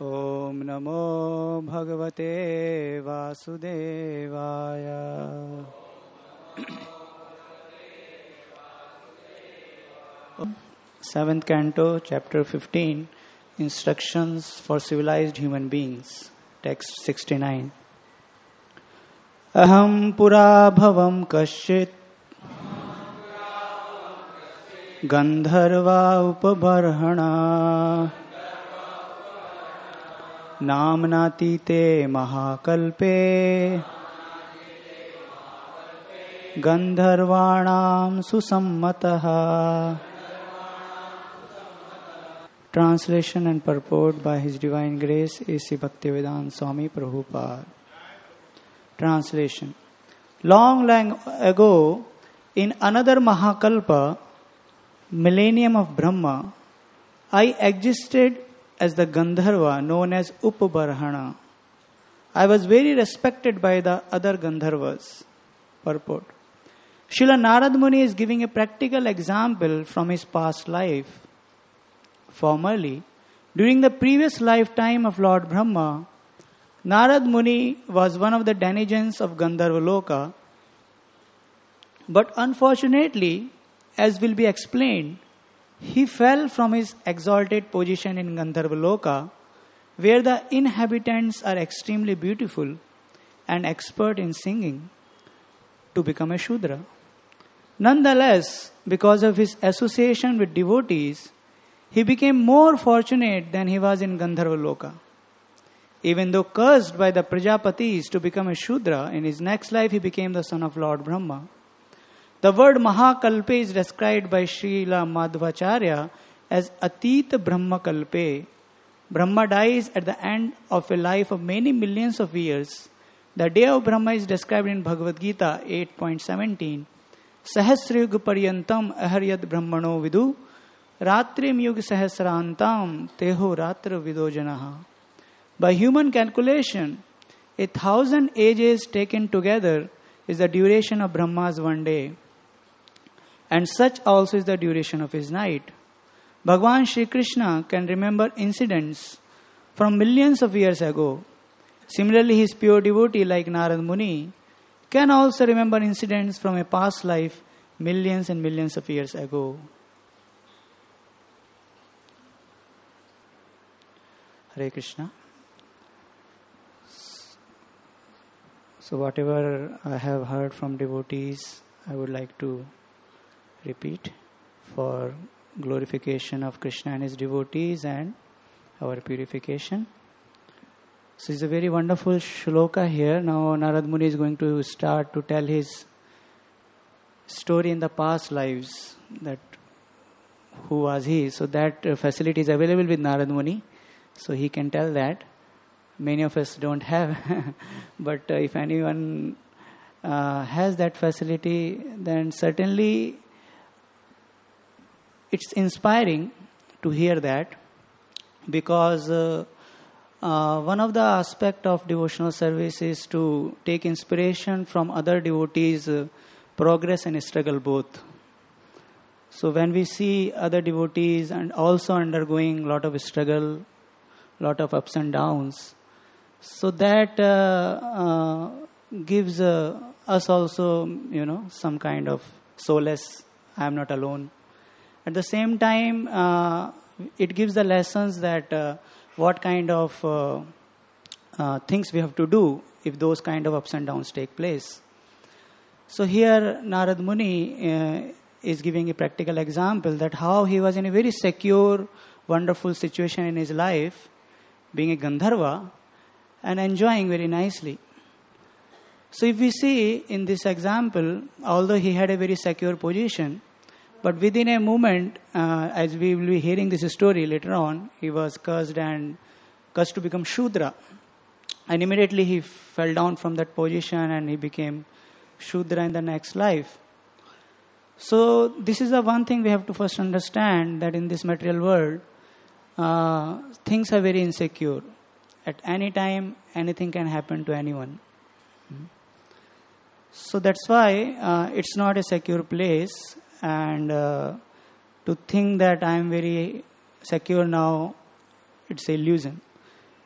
Om Namo Bhagavate Vasudevaya. Seventh Canto, Chapter 15, Instructions for Civilized Human Beings. Text 69. Aham pura bhavam kaschit Gandharva upabarhana Namnatite mahakalpe Gandharvanam susammataha. Translation and purport by His Divine Grace A.C. Bhaktivedanta Swami Prabhupada. Translation. Long ago, in another Mahakalpa, millennium of Brahma, I existed as the Gandharva known as Upabarhana. I was very respected by the other Gandharvas. Purport. Srila Narad Muni is giving a practical example from his past life. Formerly, during the previous lifetime of Lord Brahma, Narad Muni was one of the denizens of Gandharva Loka. But unfortunately, as will be explained, he fell from his exalted position in Gandharva Loka, where the inhabitants are extremely beautiful and expert in singing, to become a Shudra. Nonetheless, because of his association with devotees, he became more fortunate than he was in Gandharva Loka. Even though cursed by the Prajapatis to become a Shudra, in his next life he became the son of Lord Brahma. The word Mahakalpe is described by Srila Madhvacharya as Atita Brahma Kalpe. Brahma dies at the end of a life of many millions of years. The day of Brahma is described in Bhagavad Gita 8.17. Sahasrayuga paryantam aharyad brahmano vidu Ratrim yug sahasrantam teho ratra vidojanaha. By human calculation, 1,000 ages taken together is the duration of Brahma's one day. And such also is the duration of his night. Bhagavan Shri Krishna can remember incidents from millions of years ago. Similarly, his pure devotee like Narad Muni can also remember incidents from a past life millions and millions of years ago. Hare Krishna. So whatever I have heard from devotees, I would like to repeat for glorification of Krishna and his devotees and our purification. So it's a very wonderful shloka here. Now Narad Muni is going to start to tell his story in the past lives, that who was he. So that facility is available with Narad Muni. So he can tell that. Many of us don't have. But if anyone has that facility, then certainly it's inspiring to hear that. Because one of the aspects of devotional service is to take inspiration from other devotees' progress and struggle both. So when we see other devotees and also undergoing a lot of struggle, lot of ups and downs, so that gives us also, some kind of solace. I am not alone. At the same time, it gives the lessons that what kind of things we have to do if those kind of ups and downs take place. So here Narad Muni is giving a practical example that how he was in a very secure, wonderful situation in his life, being a Gandharva, and enjoying very nicely. So if we see in this example, although he had a very secure position, but within a moment, as we will be hearing this story later on, he was cursed to become Shudra. And immediately he fell down from that position and he became Shudra in the next life. So this is the one thing we have to first understand, that in this material world, things are very insecure. At any time, anything can happen to anyone. So that's why it's not a secure place. And to think that I am very secure now, it's an illusion.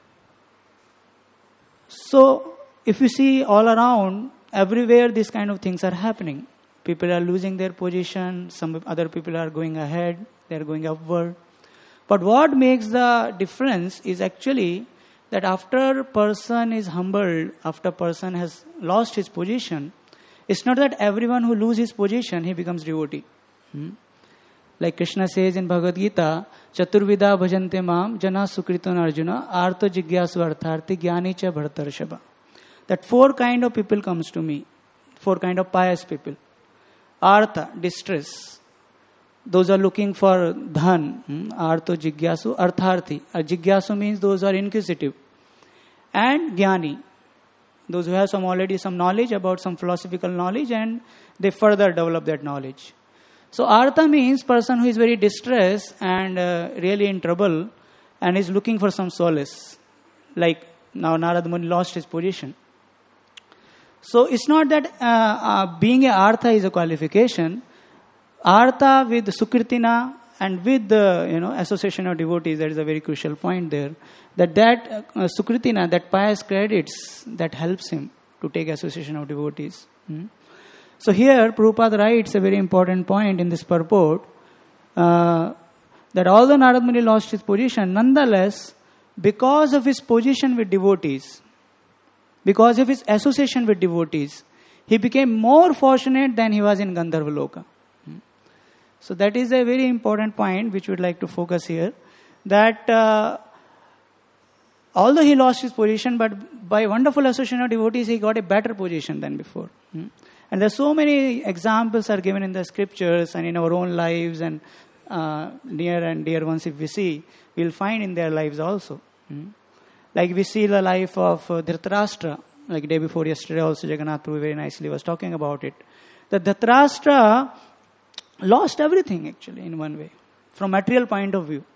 So, if you see all around, everywhere these kind of things are happening. People are losing their position, some other people are going ahead, they are going upward. But what makes the difference is actually that after person is humbled, after person has lost his position, it's not that everyone who loses his position, he becomes devotee. Like Krishna says in Bhagavad Gita, Chaturvida bhajante mam jana sukriton arjuna artha jigyasu artharthi jnani cha bhartarshava. That 4 kind of people comes to me. 4 kind of pious people. Artha, distress. Those are looking for dhan. Artha jigyasu artharthi. Jigyasu means those who are inquisitive. And jnani. Those who have already some knowledge about some philosophical knowledge and they further develop that knowledge. So artha means person who is very distressed and really in trouble and is looking for some solace. Like now Narad Muni lost his position. So it's not that being a artha is a qualification. Artha with Sukritina and with the association of devotees, that is a very crucial point there. That Sukritina, that pious credits, that helps him to take association of devotees. So here Prabhupada writes a very important point in this purport, that although Narad Muni lost his position, nonetheless, because of his position with devotees, because of his association with devotees, he became more fortunate than he was in Gandharva Loka. So that is a very important point which we would like to focus here. That although he lost his position, but by wonderful association of devotees, he got a better position than before. And there are so many examples are given in the scriptures and in our own lives and near and dear ones if we see, we will find in their lives also. Like we see the life of Dhritarashtra, like day before yesterday also Jagannath Prabhu very nicely was talking about it. That Dhritarashtra lost everything actually in one way, from material point of view.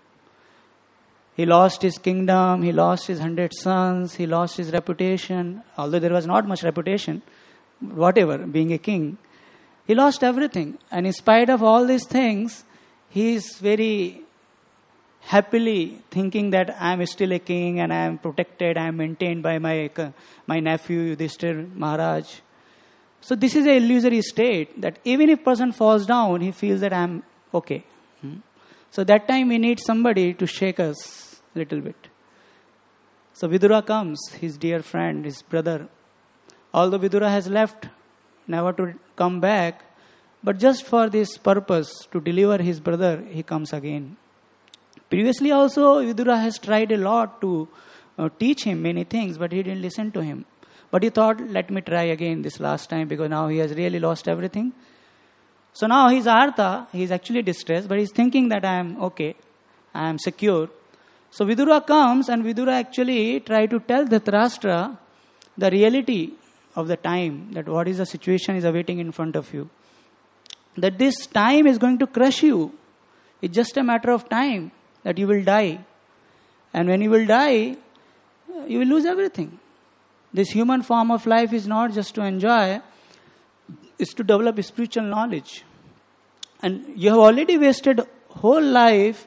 He lost his kingdom, he lost his 100 sons, he lost his reputation, although there was not much reputation, whatever, being a king. He lost everything. And in spite of all these things, he is very happily thinking that I am still a king and I am protected, I am maintained by my nephew Yudhishthir Maharaj. So this is an illusory state that even if person falls down, he feels that I am okay. So that time we need somebody to shake us a little bit. So Vidura comes, his dear friend, his brother. Although Vidura has left, never to come back, but just for this purpose, to deliver his brother, he comes again. Previously also, Vidura has tried a lot to teach him many things, but he didn't listen to him. But he thought, let me try again this last time, because now he has really lost everything. So now he's artha, he's actually distressed, but he's thinking that I am okay, I am secure. So Vidura comes, and Vidura actually try to tell Dhritarashtra the reality of the time, that what is the situation is awaiting in front of you. That this time is going to crush you. It's just a matter of time that you will die. And when you will die, you will lose everything. This human form of life is not just to enjoy, it's to develop spiritual knowledge. And you have already wasted whole life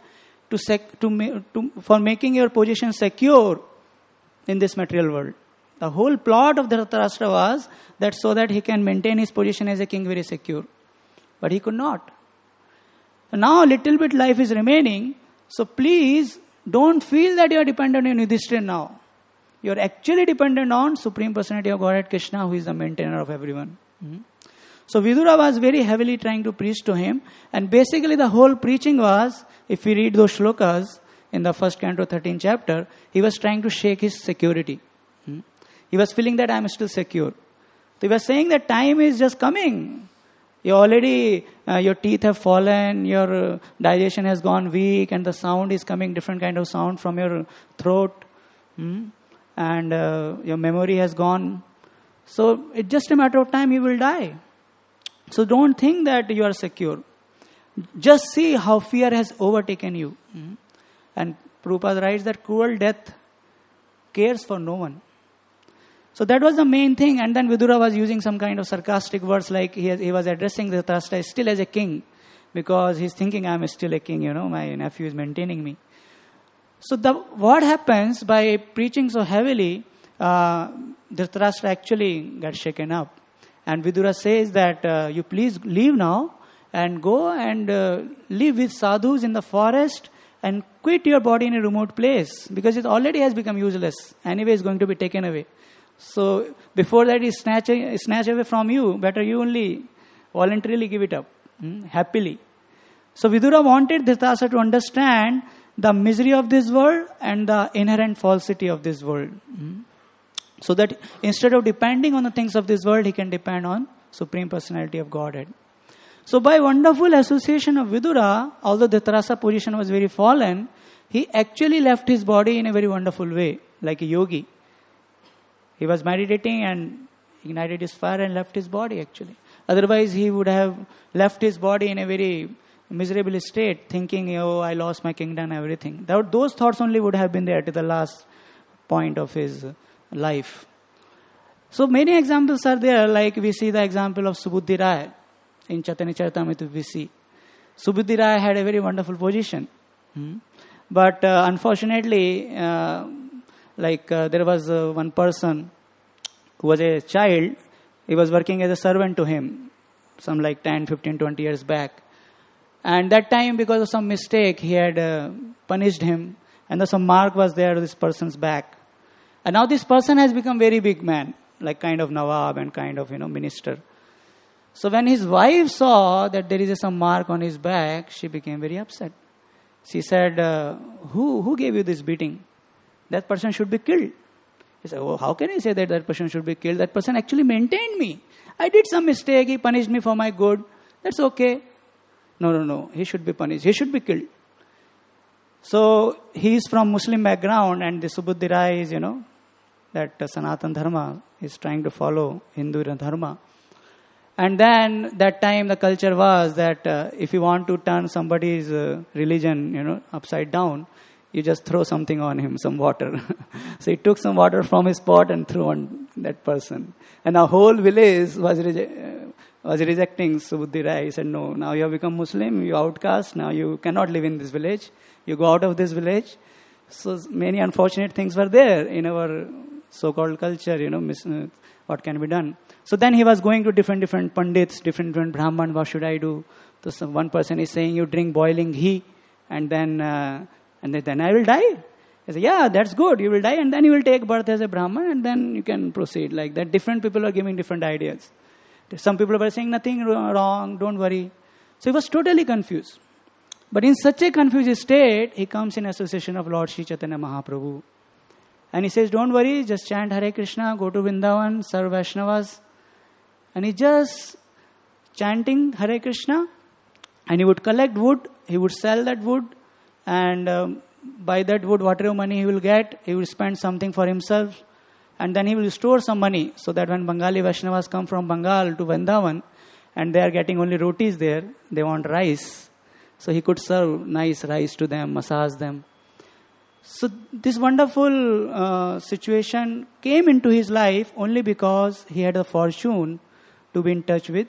for making your position secure in this material world. The whole plot of Dhritarashtra was that so that he can maintain his position as a king very secure. But he could not. So now a little bit life is remaining. So please don't feel that you are dependent on Yudhishthira now. You are actually dependent on Supreme Personality of Godhead Krishna, who is the maintainer of everyone. So Vidura was very heavily trying to preach to him. And basically the whole preaching was, if we read those shlokas in the first canto, 13th chapter, he was trying to shake his security. He was feeling that I am still secure. So he was saying that time is just coming. You already, your teeth have fallen, your digestion has gone weak, and the sound is coming, different kind of sound from your throat. And your memory has gone. So it's just a matter of time you will die. So don't think that you are secure. Just see how fear has overtaken you. And Prabhupada writes that cruel death cares for no one. So that was the main thing. And then Vidura was using some kind of sarcastic words, like he was addressing Dhritarashtra still as a king, because he's thinking I am still a king, my nephew is maintaining me. So what happens by preaching so heavily, Dhritarashtra actually got shaken up. And Vidura says that you please leave now and go and live with sadhus in the forest and quit your body in a remote place because it already has become useless. Anyway, it's going to be taken away. So before that is snatched away from you, better you only voluntarily give it up, happily. So Vidura wanted Dhritarashtra to understand the misery of this world and the inherent falsity of this world. So that instead of depending on the things of this world, he can depend on Supreme Personality of Godhead. So by wonderful association of Vidura, although Dhritarashtra's position was very fallen, he actually left his body in a very wonderful way, like a yogi. He was meditating and ignited his fire and left his body actually. Otherwise, he would have left his body in a very miserable state, thinking, oh, I lost my kingdom and everything. Those thoughts only would have been there to the last point of his life. So many examples are there, like we see the example of Subhuti Rai in Chaitanya Charitamrita we see. Subhuti Rai had a very wonderful position. But unfortunately, there was one person who was a child. He was working as a servant to him, some like 10, 15, 20 years back. And that time, because of some mistake, he had punished him. And some mark was there on this person's back. And now this person has become very big man, like kind of Nawab and kind of, minister. So when his wife saw that there is some mark on his back, she became very upset. She said, who gave you this beating? That person should be killed. He said, oh, how can I say that person should be killed? That person actually maintained me. I did some mistake. He punished me for my good. That's okay. No. He should be punished. He should be killed. So he is from Muslim background, and the Subhuti Rai is, that Sanatana Dharma is trying to follow Hindu Dharma. And then that time the culture was that if you want to turn somebody's religion, upside down, you just throw something on him, some water. So he took some water from his pot and threw on that person. And the whole village was rejecting Subhuti Rai. He said, no, now you have become Muslim, you outcast, now you cannot live in this village. You go out of this village. So many unfortunate things were there in our so-called culture, what can be done. So then he was going to different pandits, different Brahman, what should I do? So one person is saying, you drink boiling ghee and then I will die. He said, yeah, that's good. You will die and then you will take birth as a Brahman and then you can proceed like that. Different people are giving different ideas. Some people were saying nothing wrong, don't worry. So he was totally confused. But in such a confused state, he comes in association of Lord Sri Chaitanya Mahaprabhu. And he says, don't worry, just chant Hare Krishna, go to Vrindavan, serve Vaishnavas. And he just chanting Hare Krishna. And he would collect wood, he would sell that wood. And by that wood, whatever money he will get, he will spend something for himself. And then he will store some money so that when Bengali Vaishnavas come from Bengal to Vrindavan and they are getting only rotis there, they want rice. So he could serve nice rice to them, massage them. So this wonderful situation came into his life only because he had the fortune to be in touch with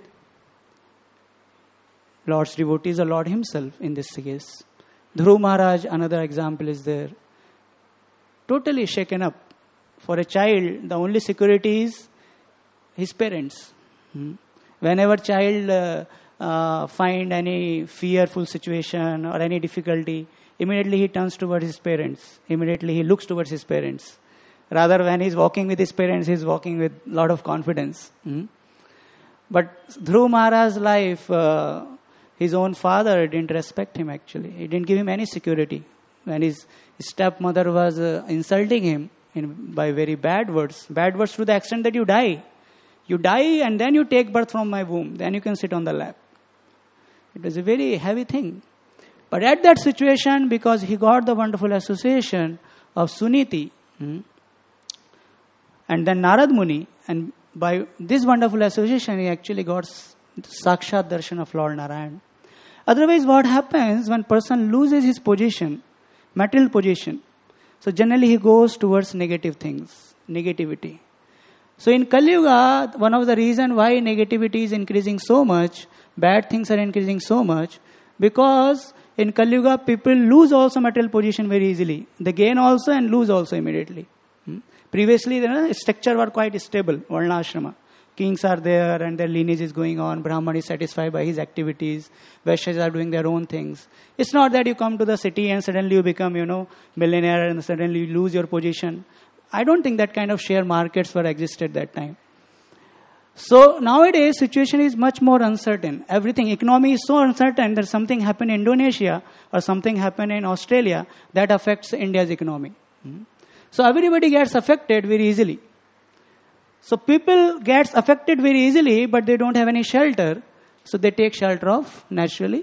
Lord's devotees, the Lord himself in this case. Dhruv Maharaj, another example is there. Totally shaken up. For a child, the only security is his parents. Whenever child find any fearful situation or any difficulty, immediately he turns towards his parents. Immediately he looks towards his parents. Rather, when he's walking with his parents, he's walking with a lot of confidence. But Dhruv Maharaj's life, his own father didn't respect him actually. He didn't give him any security. When his stepmother was insulting him by very bad words to the extent that you die. You die and then you take birth from my womb. Then you can sit on the lap. It was a very heavy thing. But at that situation, because he got the wonderful association of Suniti and then Narad Muni, and by this wonderful association, he actually got Sakshat Darshan of Lord Narayan. Otherwise, what happens when person loses his position, material position? So generally he goes towards negative things, negativity. So in Kali Yuga, one of the reasons why negativity is increasing so much, bad things are increasing so much, because in Kali Yuga, people lose also material position very easily. They gain also and lose also immediately. Previously, the structure were quite stable, Varnashrama. Kings are there and their lineage is going on. Brahman is satisfied by his activities. Vaishyas are doing their own things. It's not that you come to the city and suddenly you become, millionaire and suddenly you lose your position. I don't think that kind of share markets were existed that time. So nowadays, situation is much more uncertain. Everything, economy is so uncertain that something happened in Indonesia or something happened in Australia that affects India's economy. So everybody gets affected very easily. So people gets affected very easily, but they don't have any shelter. So they take shelter of, naturally,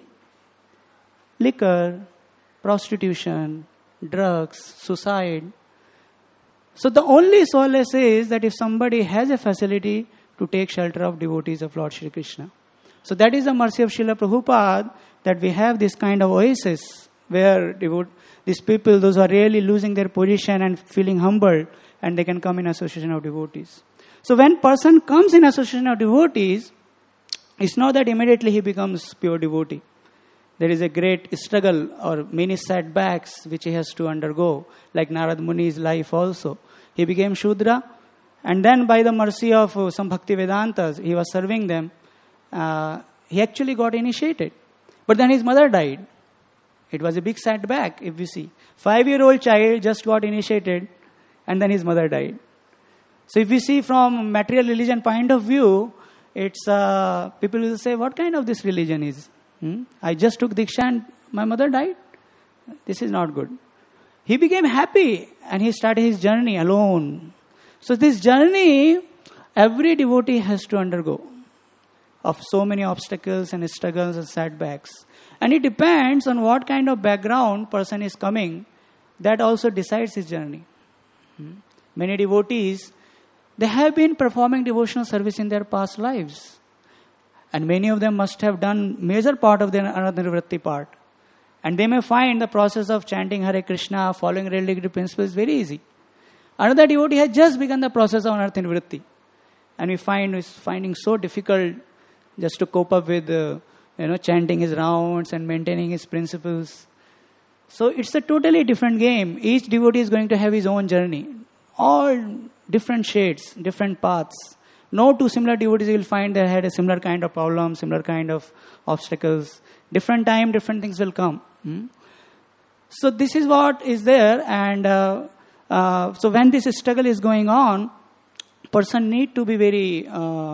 liquor, prostitution, drugs, suicide. So the only solace is that if somebody has a facility to take shelter of devotees of Lord Shri Krishna. So that is the mercy of Srila Prabhupada, that we have this kind of oasis where these people, those who are really losing their position and feeling humbled, and they can come in association of devotees. So when person comes in association of devotees, it's not that immediately he becomes pure devotee. There is a great struggle or many setbacks which he has to undergo, like Narad Muni's life also. He became Shudra, and then by the mercy of some Bhakti Vedantas, he was serving them. He actually got initiated. But then his mother died. It was a big setback, if you see. 5-year-old child just got initiated, and then his mother died. So if you see from material religion point of view, it's people will say, what kind of this religion is? I just took Diksha and my mother died. This is not good. He became happy and he started his journey alone. So this journey, every devotee has to undergo of so many obstacles and struggles and setbacks. And it depends on what kind of background person is coming. That also decides his journey. Many devotees, they have been performing devotional service in their past lives. And many of them must have done major part of their Anartha-nivritti part. And they may find the process of chanting Hare Krishna, following religious principles very easy. Another devotee has just begun the process of Anartha-nivritti. And we find it's finding so difficult just to cope up with chanting his rounds and maintaining his principles. So it's a totally different game. Each devotee is going to have his own journey. All different shades, different paths. No two similar devotees will find they had a similar kind of problem, similar kind of obstacles. Different time, different things will come. So this is what is there. And so when this struggle is going on, person need to be very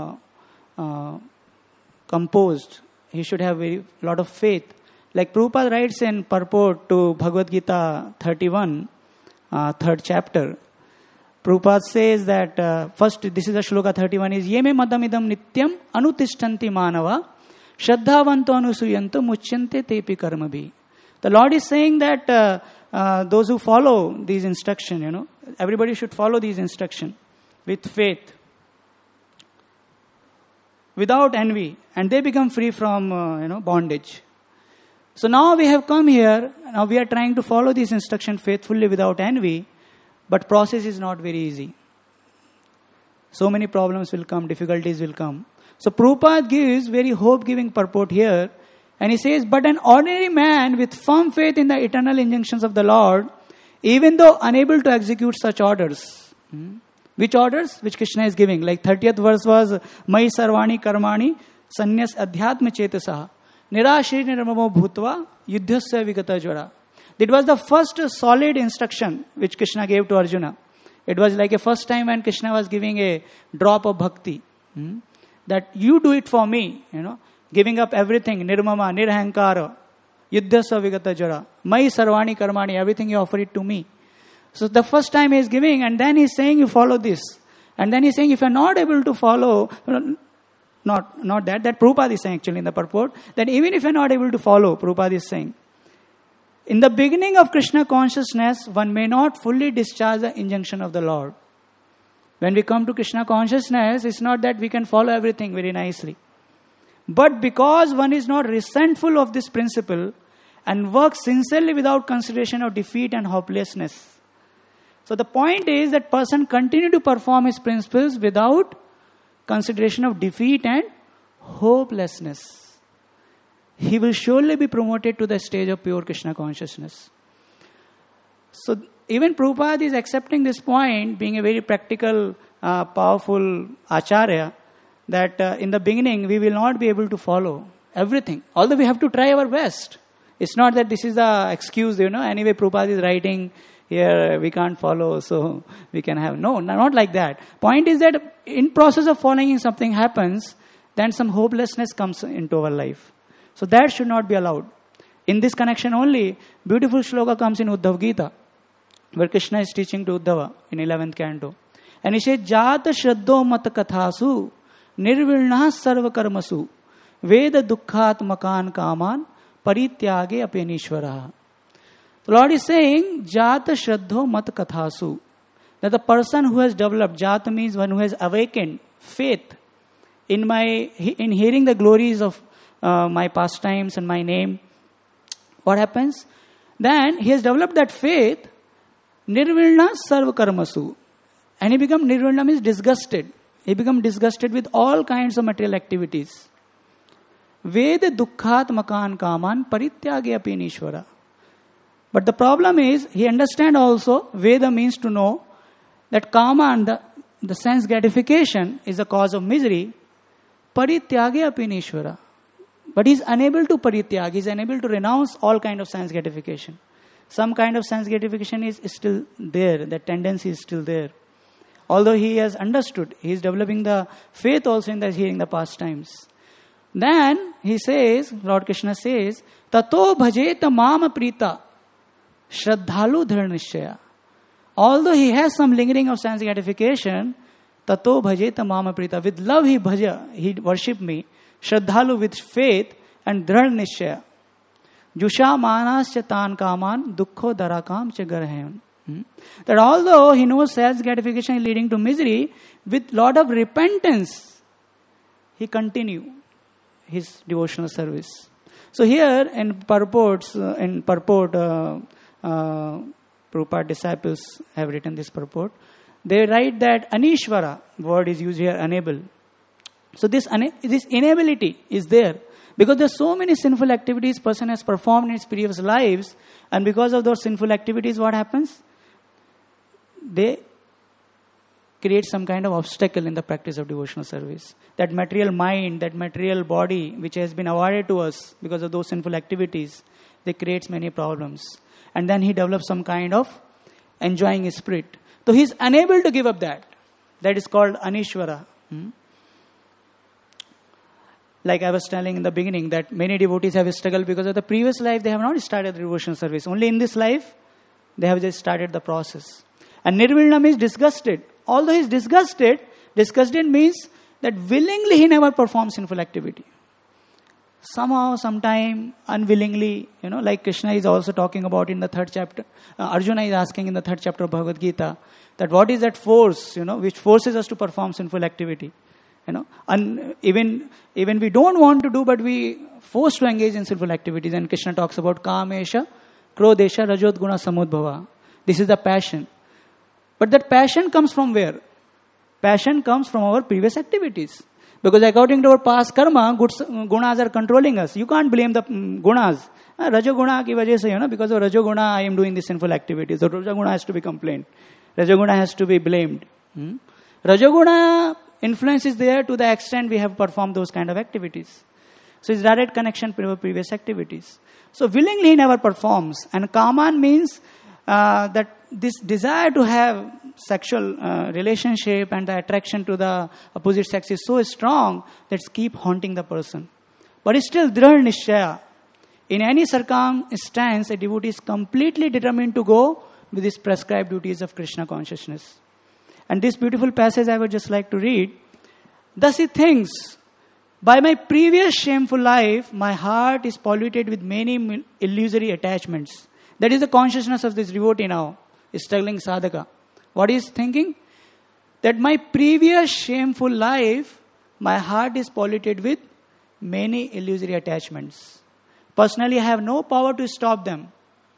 composed. He should have a lot of faith. Like Prabhupada writes in purport to Bhagavad Gita 31, third chapter. Prabhupada says that, first, this is a shloka 31, is Yeme madamidam nityam anutishtanti manava shraddhavanto anusuyanto muchyante tepi karmabhi. The Lord is saying that those who follow these instructions, everybody should follow these instructions with faith, without envy, and they become free from bondage. So now we have come here, now we are trying to follow these instructions faithfully without envy, but process is not very easy. So many problems will come, difficulties will come. So Prabhupada gives very hope-giving purport here, and he says, but an ordinary man with firm faith in the eternal injunctions of the Lord, even though unable to execute such orders. Which orders? Which Krishna is giving. Like 30th verse was, Mai sarvani karmani sanyas adhyatma chetasaha nirashri nirmamo bhutva yuddhasya vigata jvara. It was the first solid instruction which Krishna gave to Arjuna. It was like a first time when Krishna was giving a drop of bhakti. That you do it for me, giving up everything, nirmama, nirhankara, yuddhasya vigata jvara, mai sarvani karmani, everything you offer it to me. So the first time he is giving, and then he is saying you follow this. And then he is saying if you are not able to follow, not that Prabhupada is saying actually in the purport, that even if you are not able to follow, Prabhupada is saying, in the beginning of Krishna consciousness, one may not fully discharge the injunction of the Lord. When we come to Krishna consciousness, it's not that we can follow everything very nicely. But because one is not resentful of this principle and works sincerely without consideration of defeat and hopelessness. So the point is that person continue to perform his principles without consideration of defeat and hopelessness. He will surely be promoted to the stage of pure Krishna consciousness. So even Prabhupada is accepting this point, being a very practical, powerful acharya, that in the beginning we will not be able to follow everything. Although we have to try our best. It's not that this is the excuse, anyway Prabhupada is writing here, we can't follow, so we can have. No, not like that. Point is that in process of following something happens, then some hopelessness comes into our life. So that should not be allowed. In this connection only, beautiful shloka comes in Uddhav Gita, where Krishna is teaching to Uddhava in 11th canto. And he says, Jata Shraddho Mata Kathasu Nirvilna Sarva Karmasu Veda Dukkhat Makan Kaman Parityage Apenishvaraha. The Lord is saying, Jata Shraddho Mat Kathasu. That the person who has developed, Jata means one who has awakened faith in hearing the glories of my pastimes and my name. What happens? Then he has developed that faith, Nirvilna Sarva Karmasu. And he becomes, Nirvilna means disgusted. He becomes disgusted with all kinds of material activities. Veda Dukkhat Makan Kaman Parityage Apenishvara. But the problem is, he understands also, Veda means to know that Kama, the sense gratification, is the cause of misery. Parityage Apenishvara. But he is unable to parityag, he is unable to renounce all kind of sense gratification. Some kind of sense gratification is still there, the tendency is still there. Although he has understood, he is developing the faith also in the hearing the pastimes. Then he says, Lord Krishna says, Tato bhajeta mama prita shraddhalu dharnishya. Although he has some lingering of sense gratification, Tato bhajeta mama prita. With love he worship me. Shraddhalu with faith and dharnishya. Jusha manas chatan kaman dukkho darakam chagarhem. That although he knows sense gratification is leading to misery, with lot of repentance, he continue his devotional service. So here in purport, Prabhupada disciples have written this purport. They write that Anishvara, word is used here, unable. So this inability is there. Because there are so many sinful activities person has performed in his previous lives, and because of those sinful activities, what happens? They create some kind of obstacle in the practice of devotional service. That material mind, that material body, which has been awarded to us because of those sinful activities, they create many problems. And then he develops some kind of enjoying spirit. So he is unable to give up that. That is called Anishvara. Like I was telling in the beginning, that many devotees have struggled because of the previous life, they have not started the devotional service. Only in this life, they have just started the process. And Nirvilna means disgusted. Although he is disgusted means that willingly he never performs sinful activity. Somehow, sometime, unwillingly, like Krishna is also talking about in the 3rd chapter. Arjuna is asking in the 3rd chapter of Bhagavad Gita, that what is that force, which forces us to perform sinful activity. And even we don't want to do, but we forced to engage in sinful activities. And Krishna talks about Kamesha, Krodesha, Rajodguna, Samudbhava. This is the passion. But that passion comes from where? Passion comes from our previous activities. Because according to our past karma, gunas are controlling us. You can't blame the gunas. Rajoguna ki wajah se, because of Rajoguna I am doing these sinful activities. So Rajoguna has to be complained. Rajoguna has to be blamed. Rajoguna influence is there to the extent we have performed those kind of activities. So it's direct connection to our previous activities. So willingly he never performs. And Kaman means that this desire to have sexual relationship and the attraction to the opposite sex is so strong that it keeps haunting the person. But it's still Dhrad Nishchaya. In any circumstance, a devotee is completely determined to go with his prescribed duties of Krishna consciousness. And this beautiful passage I would just like to read. Thus he thinks, by my previous shameful life, my heart is polluted with many illusory attachments. That is the consciousness of this devotee now, struggling sadhaka. What is thinking? That my previous shameful life, my heart is polluted with many illusory attachments. Personally, I have no power to stop them.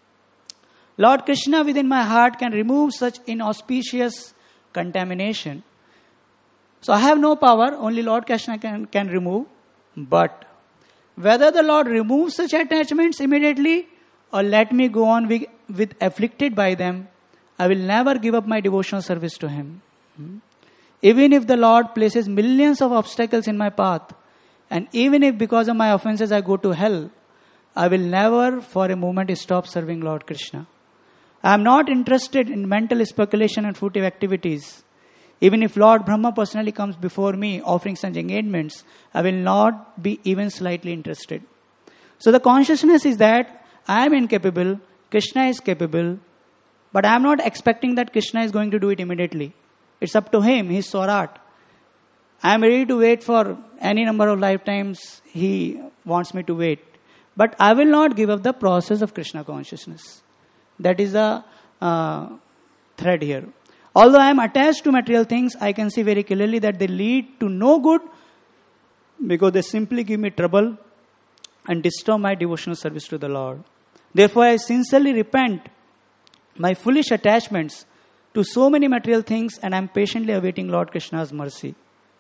Lord Krishna within my heart can remove such inauspicious contamination. So I have no power, only Lord Krishna can remove. But whether the Lord removes such attachments immediately or let me go on with afflicted by them, I will never give up my devotional service to him. Even if the Lord places millions of obstacles in my path, and even if because of my offenses I go to hell, I will never for a moment stop serving Lord Krishna. I am not interested in mental speculation and fruitive activities. Even if Lord Brahma personally comes before me offering such engagements, I will not be even slightly interested. So the consciousness is that I am incapable, Krishna is capable, but I am not expecting that Krishna is going to do it immediately. It's up to him, he's Swarat. I am ready to wait for any number of lifetimes he wants me to wait. But I will not give up the process of Krishna consciousness. That is the thread here. Although I am attached to material things, I can see very clearly that they lead to no good because they simply give me trouble and disturb my devotional service to the Lord. Therefore, I sincerely repent my foolish attachments to so many material things, and I am patiently awaiting Lord Krishna's mercy.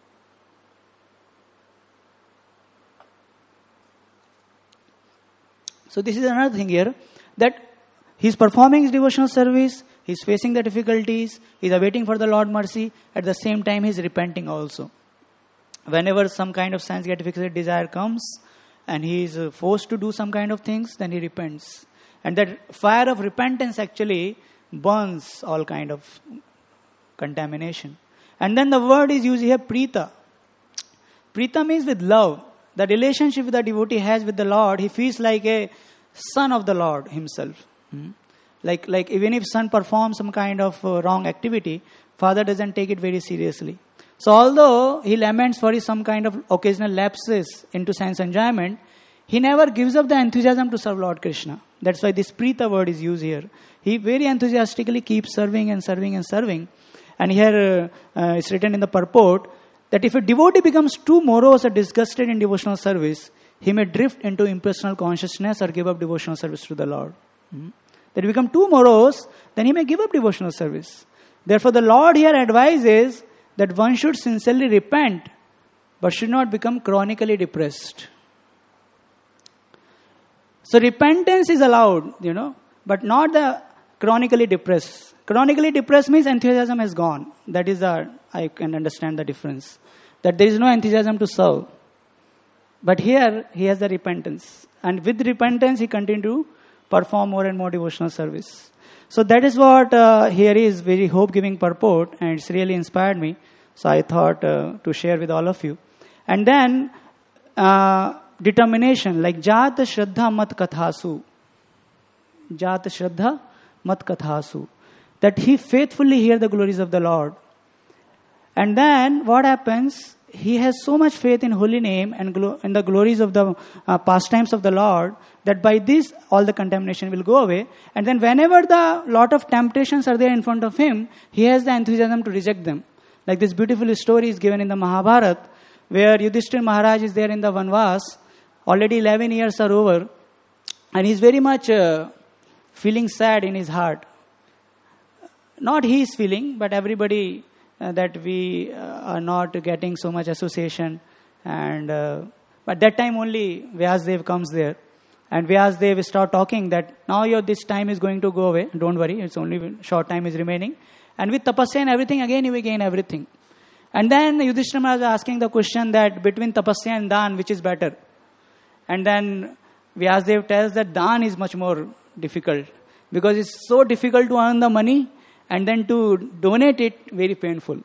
So this is another thing here, that he's performing his devotional service, he's facing the difficulties, he's awaiting for the Lord mercy, at the same time he's repenting also. Whenever some kind of sense gratification desire comes, and he is forced to do some kind of things, then he repents. And that fire of repentance actually burns all kind of contamination. And then the word is used here, prita. Prita means with love. The relationship the devotee has with the Lord, he feels like a son of the Lord himself. Like even if son performs some kind of wrong activity, father doesn't take it very seriously. So although he laments for some kind of occasional lapses into sense enjoyment, he never gives up the enthusiasm to serve Lord Krishna. That's why this prita word is used here. He very enthusiastically keeps serving and serving and serving. And here it's written in the purport that if a devotee becomes too morose or disgusted in devotional service, he may drift into impersonal consciousness or give up devotional service to the Lord. That he become too morose, then he may give up devotional service. Therefore, the Lord here advises that one should sincerely repent, but should not become chronically depressed. So repentance is allowed, but not the chronically depressed. Chronically depressed means enthusiasm has gone. That is I can understand the difference. That there is no enthusiasm to serve. But here, he has the repentance. And with repentance, he continues to perform more and more devotional service. So that is what here is very hope-giving purport, and it's really inspired me. So I thought to share with all of you. And then, determination, like Jat Shraddha Mat Kathasu. Jat Shraddha Mat Kathasu. That he faithfully hear the glories of the Lord. And then what happens? He has so much faith in holy name and in the glories of the pastimes of the Lord that by this all the contamination will go away. And then whenever the lot of temptations are there in front of him, he has the enthusiasm to reject them. Like this beautiful story is given in the Mahabharata, where Yudhishthira Maharaj is there in the Vanvas. Already 11 years are over, and he's very much feeling sad in his heart. Not he is feeling, but everybody that we are not getting so much association. And but that time only Vyasdev comes there. And Vyasdev start talking that now this time is going to go away. Don't worry, it's only short time is remaining. And with tapasya and everything, again you will gain everything. And then Yudhishthira Maharaj is asking the question that between tapasya and dan, which is better? And then Vyasdev tells that dan is much more difficult. Because it's so difficult to earn the money, and then to donate it, very painful.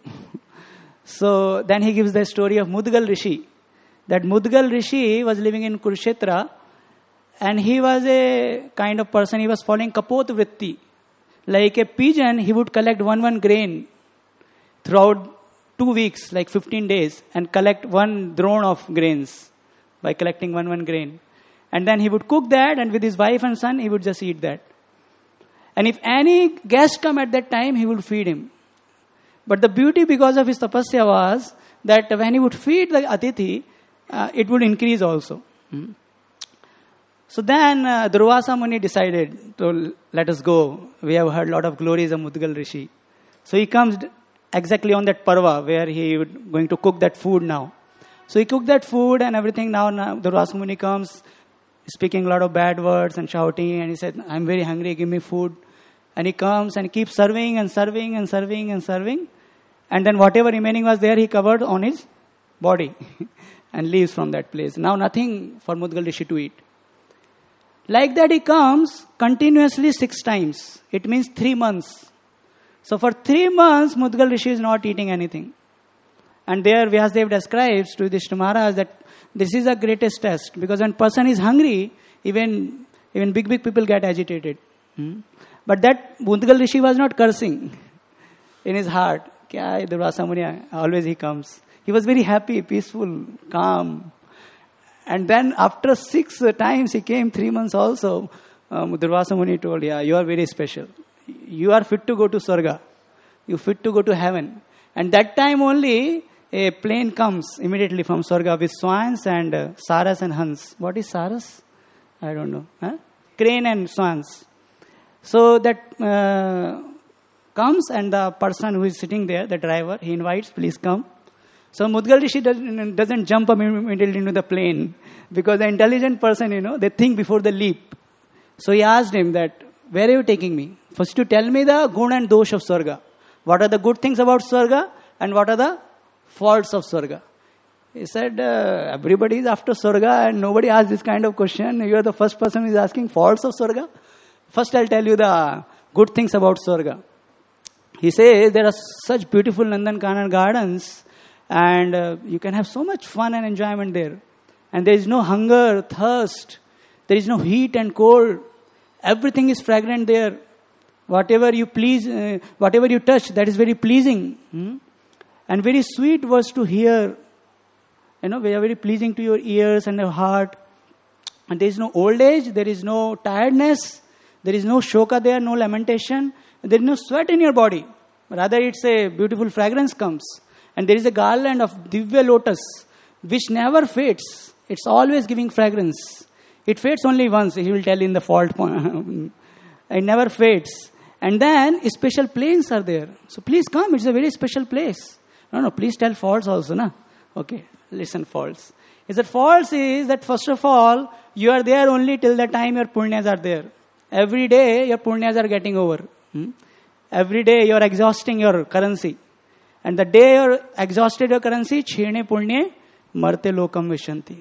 So then he gives the story of Mudgal Rishi. That Mudgal Rishi was living in Kurukshetra, and he was a kind of person, he was following Kapot Vritti. Like a pigeon, he would collect one grain throughout 2 weeks, like 15 days, and collect one drone of grains by collecting one grain. And then he would cook that, and with his wife and son, he would just eat that. And if any guest come at that time, he would feed him. But the beauty because of his tapasya was that when he would feed the atithi, it would increase also. So then Durvasa Muni decided to let us go. We have heard a lot of glories of Mudgal Rishi. So he comes exactly on that parva where he was going to cook that food now. So he cooked that food and everything. Now Durvasa Muni comes speaking a lot of bad words and shouting. And he said, I'm very hungry, give me food. And he comes and keeps serving and serving and serving and serving. And then whatever remaining was there, he covered on his body and leaves from that place. Now nothing for Mudgal Rishi to eat. Like that he comes continuously 6 times. It means 3 months. So for 3 months, Mudgal Rishi is not eating anything. And there Vyasadeva describes to Yudhishthira Maharaj that this is the greatest test. Because when person is hungry, even big people get agitated. But that Mudgal Rishi was not cursing in his heart. Kya Durvasa Muni, always he comes. He was very happy, peaceful, calm. And then after 6 times he came, 3 months also, Durvasa Muni told, you are very special. You are fit to go to Swarga. You are fit to go to heaven. And that time only a plane comes immediately from Swarga with swans and Saras and Hans. What is Saras? I don't know. Crane and swans. So that comes and the person who is sitting there, the driver, he invites, please come. So Mudgal Rishi doesn't jump up immediately into the plane because the intelligent person, they think before the leap. So he asked him that, where are you taking me? First you tell me the gun and dosh of Swarga. What are the good things about Swarga and what are the faults of Swarga? He said, everybody is after Swarga and nobody asks this kind of question. You are the first person who is asking faults of Swarga. First I'll tell you the good things about Swarga. He says there are such beautiful Nandankanan gardens and you can have so much fun and enjoyment there. And there is no hunger, thirst. There is no heat and cold. Everything is fragrant there. Whatever you touch, that is very pleasing. And very sweet words to hear. They are very pleasing to your ears and your heart. And there is no old age, there is no tiredness, there is no shoka there, no lamentation. There is no sweat in your body. Rather, it's a beautiful fragrance comes. And there is a garland of Divya lotus, which never fades. It's always giving fragrance. It fades only once, he will tell in the fault point. It never fades. And then special planes are there. So please come, it's a very special place. No, please tell faults also, na? Okay, listen, faults. Is that faults is that first of all, you are there only till the time your punyas are there. Every day your punyas are getting over. Every day you are exhausting your currency. And the day you are exhausted your currency, chhene punya marte lokam vishanti.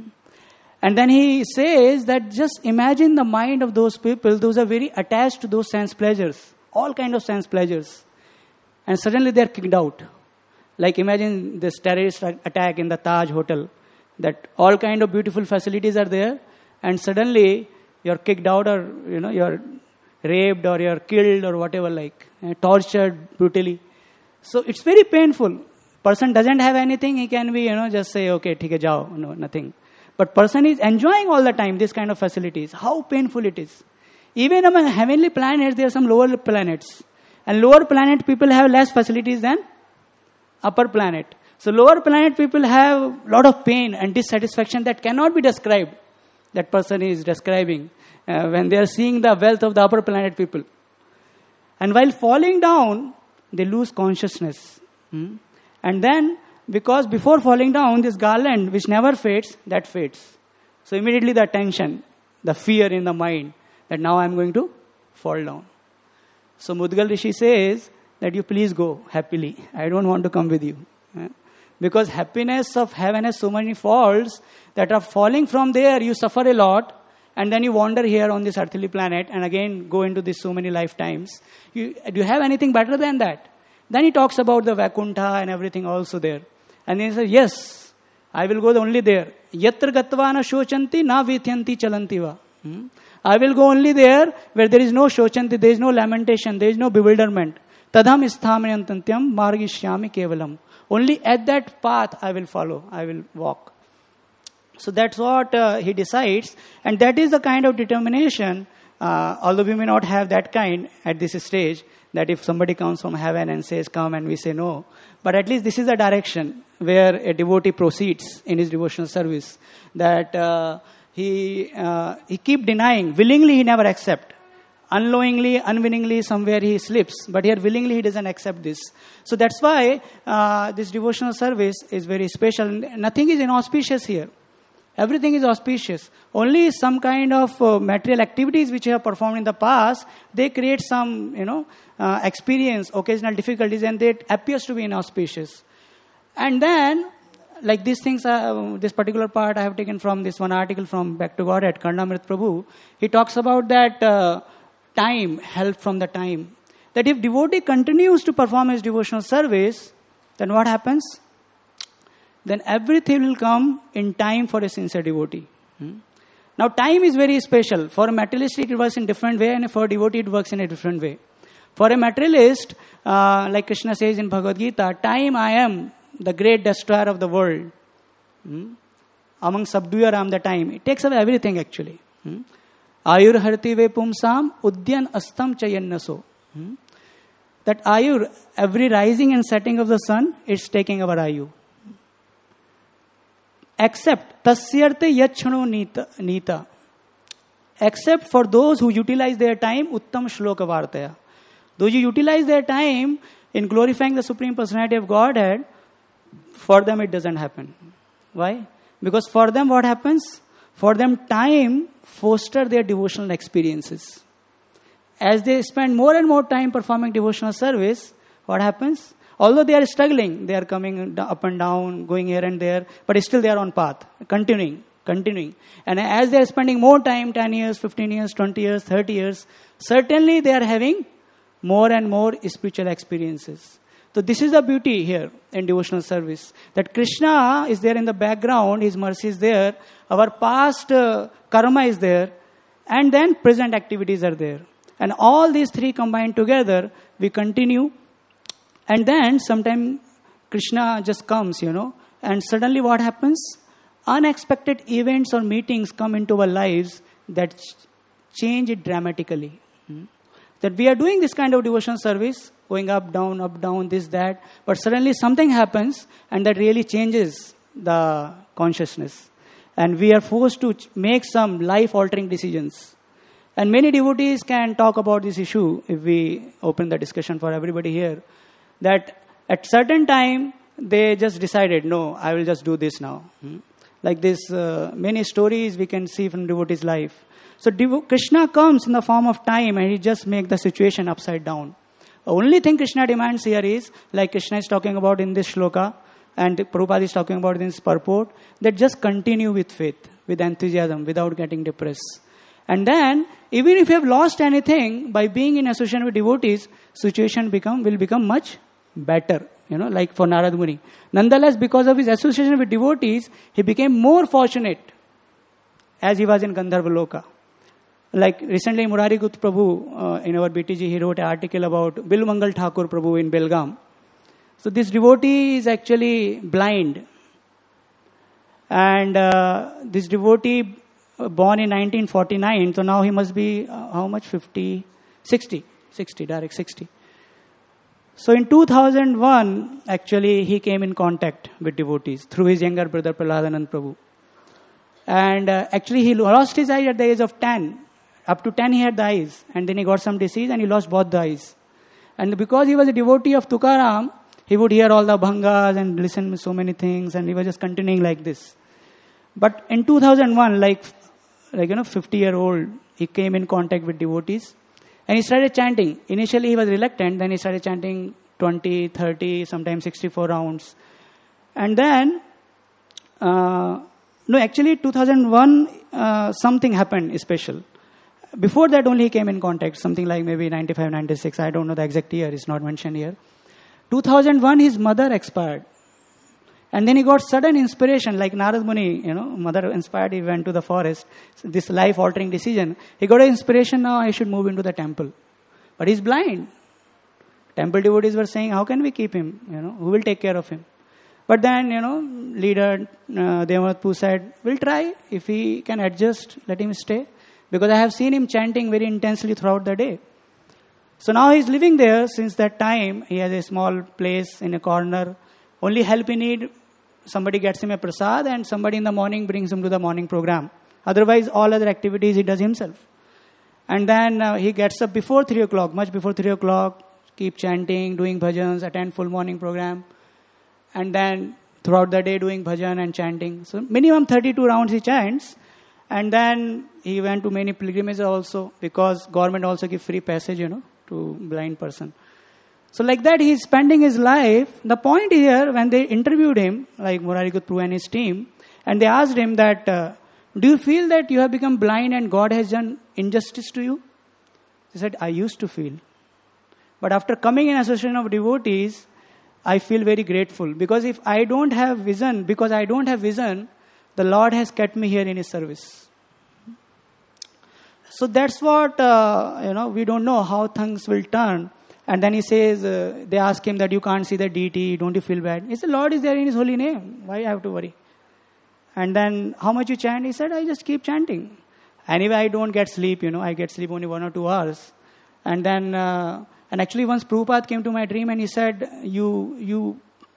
And then he says that just imagine the mind of those people, those are very attached to those sense pleasures, all kind of sense pleasures. And suddenly they are kicked out. Like imagine this terrorist attack in the Taj Hotel, that all kind of beautiful facilities are there, and suddenly you're kicked out or, you're raped or you're killed or whatever tortured brutally. So it's very painful. Person doesn't have anything, he can be, just say, okay, theek hai, jao, no, nothing. But person is enjoying all the time this kind of facilities. How painful it is. Even among heavenly planets, there are some lower planets. And lower planet people have less facilities than upper planet. So lower planet people have a lot of pain and dissatisfaction that cannot be described. That person is describing when they are seeing the wealth of the upper planet people. And while falling down, they lose consciousness. And then, because before falling down, this garland, which never fades, that fades. So immediately the tension, the fear in the mind, that now I am going to fall down. So Mudgal Rishi says that you please go happily. I don't want to come with you. Because happiness of heaven has so many faults that are falling from there, you suffer a lot, and then you wander here on this earthly planet and again go into this so many lifetimes. Do you have anything better than that? Then he talks about the Vaikuntha and everything also there. And then he says, yes, I will go only there. Yatra gatva na shochanti na vityanti chalanti va. I will go only there where there is no shochanti, there is no lamentation, there is no bewilderment. Tadham isthamanyantantyam margishyami kevalam. Only at that path I will follow, I will walk. So that's what he decides. And that is the kind of determination, although we may not have that kind at this stage, that if somebody comes from heaven and says, come, and we say no. But at least this is the direction where a devotee proceeds in his devotional service. That he keep denying. Willingly he never accept. Unknowingly, unwillingly, somewhere he slips. But here willingly he doesn't accept this. So that's why this devotional service is very special. Nothing is inauspicious here. Everything is auspicious. Only some kind of material activities which you have performed in the past, they create some, experience, occasional difficulties, and it appears to be inauspicious. And then, like these things, this particular part I have taken from this one article from Back to Godhead, Karnamrit Prabhu. He talks about that time, help from the time. That if devotee continues to perform his devotional service, then what happens? Then everything will come in time for a sincere devotee. Now, time is very special. For a materialist, it works in a different way, and for a devotee, it works in a different way. For a materialist, like Krishna says in Bhagavad Gita, time I am the great destroyer of the world. Among subduer I am the time. It takes away everything actually. Ayur harti ve pumsam udyan astam chayannaso. That ayur, every rising and setting of the sun, it's taking our ayu. Except tasyarte yachano nita. Except for those who utilize their time, uttam shloka vartaya. Those who utilize their time in glorifying the Supreme Personality of Godhead, for them it doesn't happen. Why? Because for them what happens? For them time fosters their devotional experiences. As they spend more and more time performing devotional service, what happens? Although they are struggling, they are coming up and down, going here and there, but still they are on path, continuing. And as they are spending more time, 10 years, 15 years, 20 years, 30 years, certainly they are having more and more spiritual experiences. So this is the beauty here in devotional service. That Krishna is there in the background, His mercy is there, our past karma is there, and then present activities are there. And all these three combined together, we continue. And then sometime Krishna just comes, and suddenly what happens? Unexpected events or meetings come into our lives that change it dramatically. That we are doing this kind of devotional service, going up, down, this, that. But suddenly something happens and that really changes the consciousness. And we are forced to make some life-altering decisions. And many devotees can talk about this issue if we open the discussion for everybody here. That at certain time, they just decided, no, I will just do this now. Like this, many stories we can see from devotees' life. So Krishna comes in the form of time and he just makes the situation upside down. The only thing Krishna demands here is, like Krishna is talking about in this shloka, and Prabhupada is talking about in this purport, that just continue with faith, with enthusiasm, without getting depressed. And then, even if you have lost anything, by being in association with devotees, situation will become much better. Like for Narad Muni. Nonetheless, because of his association with devotees, he became more fortunate as he was in Gandharva Loka. Like recently, Murari Gut Prabhu, in our BTG, he wrote an article about Bilmangal Thakur Prabhu in Belgaum. So this devotee is actually blind. And this devotee, born in 1949, so now he must be, how much? 60, direct 60. So in 2001, actually, he came in contact with devotees through his younger brother, Prahladanand Prabhu. And actually, he lost his eyes at the age of 10. Up to 10, he had the eyes. And then he got some disease and he lost both the eyes. And because he was a devotee of Tukaram, he would hear all the bhangas and listen to so many things. And he was just continuing like this. But in 2001, 50-year-old, he came in contact with devotees. And he started chanting. Initially, he was reluctant. Then he started chanting 20, 30, sometimes 64 rounds. And then, 2001, something happened special. Before that, only he came in contact. Something like maybe 95, 96. I don't know the exact year. It's not mentioned here. 2001, his mother expired. And then he got sudden inspiration, like Narad Muni, mother inspired, he went to the forest. This life-altering decision. He got an inspiration, now I should move into the temple. But he's blind. Temple devotees were saying, how can we keep him? Who will take care of him? But then, leader Devamatpu said, we'll try. If he can adjust, let him stay. Because I have seen him chanting very intensely throughout the day. So now he's living there. Since that time, he has a small place in a corner. Only help he need, somebody gets him a prasad and somebody in the morning brings him to the morning program. Otherwise, all other activities he does himself. And then he gets up before 3 o'clock, much before 3 o'clock, keep chanting, doing bhajans, attend full morning program. And then throughout the day doing bhajan and chanting. So minimum 32 rounds he chants. And then he went to many pilgrimages also, because government also give free passage, to blind person. So like that he is spending his life. The point here, when they interviewed him, like Murari Gutpru and his team, and they asked him that, do you feel that you have become blind and God has done injustice to you? He said, I used to feel. But after coming in association of devotees, I feel very grateful. Because if I don't have vision, the Lord has kept me here in His service. So that's what, we don't know how things will turn. And then he says, they ask him that you can't see the deity, don't you feel bad? He said, Lord is there in His holy name. Why I have to worry? And then, how much you chant? He said, I just keep chanting. Anyway, I don't get sleep, I get sleep only 1 or 2 hours. And then, and actually once Prabhupada came to my dream and he said, you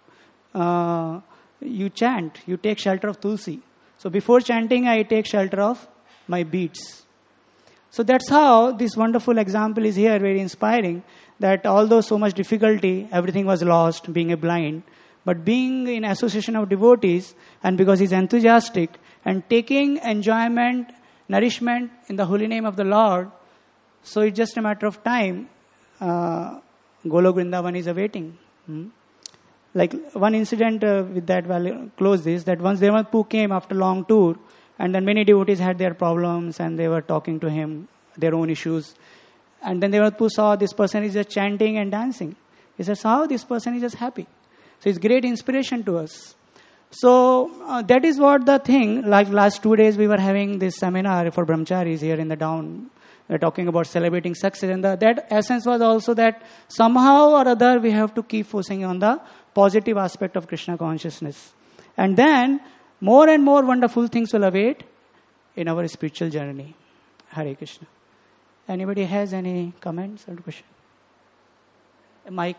chant, you take shelter of Tulsi. So before chanting, I take shelter of my beads. So that's how this wonderful example is here, very inspiring, that although so much difficulty, everything was lost, being a blind, but being in association of devotees, and because he's enthusiastic and taking enjoyment, nourishment in the holy name of the Lord, so it's just a matter of time, Golok Vrindavan is awaiting. Like one incident with that, I'll close this, that once Devnath came after long tour, and then many devotees had their problems and they were talking to him, their own issues. And then Devnath saw this person is just chanting and dancing. He says, how this person is just happy. So it's great inspiration to us. So that is what the thing, like last 2 days we were having this seminar for brahmacharis here in the town. We're talking about celebrating success. And that essence was also that somehow or other we have to keep focusing on the positive aspect of Krishna consciousness. And then more and more wonderful things will await in our spiritual journey. Hare Krishna. Anybody has any comments or question? Mike.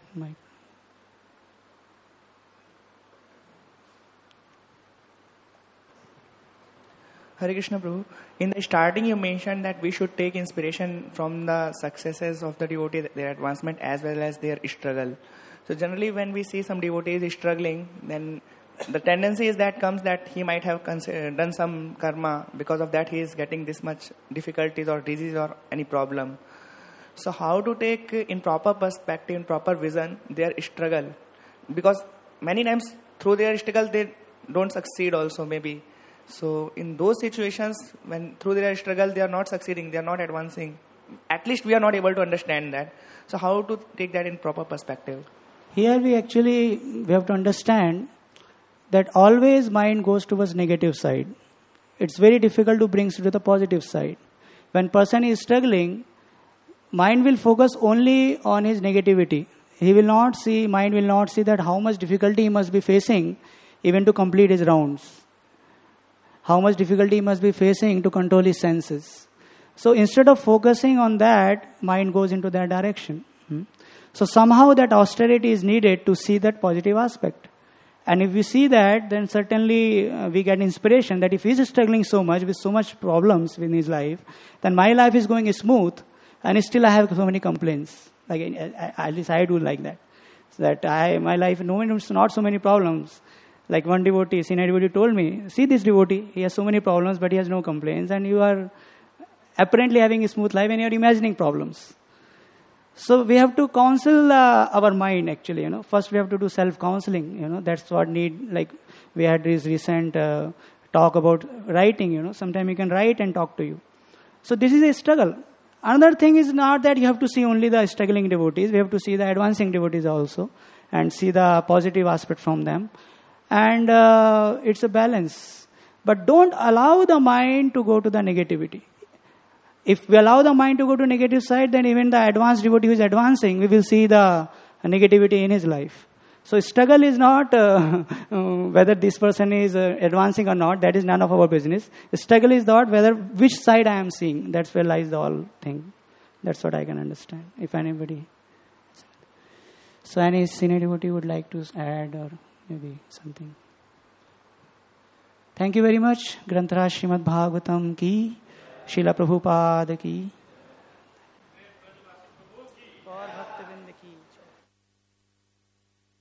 Hare Krishna Prabhu. In the starting you mentioned that we should take inspiration from the successes of the devotee, their advancement as well as their struggle. So generally when we see some devotees struggling, then the tendency is that comes that he might have done some karma. Because of that he is getting this much difficulties or disease or any problem. So how to take in proper perspective, in proper vision, their struggle? Because many times through their struggle they don't succeed also maybe. So in those situations, when through their struggle they are not succeeding, they are not advancing, at least we are not able to understand that. So how to take that in proper perspective? Here we have to understand that always mind goes towards negative side. It's very difficult to bring to the positive side. When person is struggling, mind will focus only on his negativity. Mind will not see that how much difficulty he must be facing even to complete his rounds. How much difficulty he must be facing to control his senses. So instead of focusing on that, mind goes into that direction. So somehow that austerity is needed to see that positive aspect. And if we see that, then certainly we get inspiration that if he is struggling so much with so much problems in his life, then my life is going smooth and still I have so many complaints. Like at least I do like that. So that my life, not so many problems. Like one devotee, senior devotee told me, see this devotee, he has so many problems but he has no complaints, and you are apparently having a smooth life and you are imagining problems. So we have to counsel our mind actually, First we have to do self-counseling, That's what like we had this recent talk about writing, Sometimes you can write and talk to you. So this is a struggle. Another thing is not that you have to see only the struggling devotees. We have to see the advancing devotees also and see the positive aspect from them. And it's a balance. But don't allow the mind to go to the negativity. If we allow the mind to go to negative side, then even the advanced devotee who is advancing, we will see the negativity in his life. So struggle is not whether this person is advancing or not. That is none of our business. The struggle is not which side I am seeing. That's where lies the whole thing. That's what I can understand. If anybody. So any senior devotee would like to add or maybe something. Thank you very much. Granthara Srimad Bhagavatam ki, Srila Prabhupada ki.